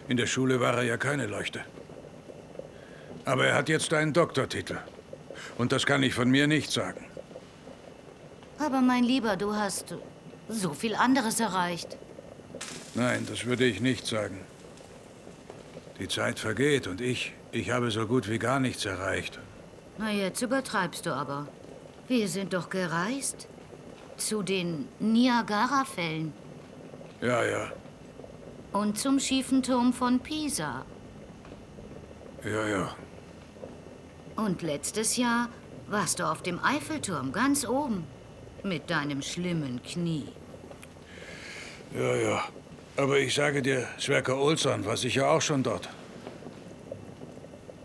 In der Schule war er ja keine Leuchte. Aber er hat jetzt einen Doktortitel. Und das kann ich von mir nicht sagen. Aber mein Lieber, du hast so viel anderes erreicht. Nein, das würde ich nicht sagen. Die Zeit vergeht und ich habe so gut wie gar nichts erreicht. Na, jetzt übertreibst du aber. Wir sind doch gereist. Zu den Niagara-Fällen. Ja, ja. Und zum schiefen Turm von Pisa. Ja, ja. Und letztes Jahr warst du auf dem Eiffelturm ganz oben. Mit deinem schlimmen Knie. Ja, ja. Aber ich sage dir, Sverker Olsson war sicher auch schon dort.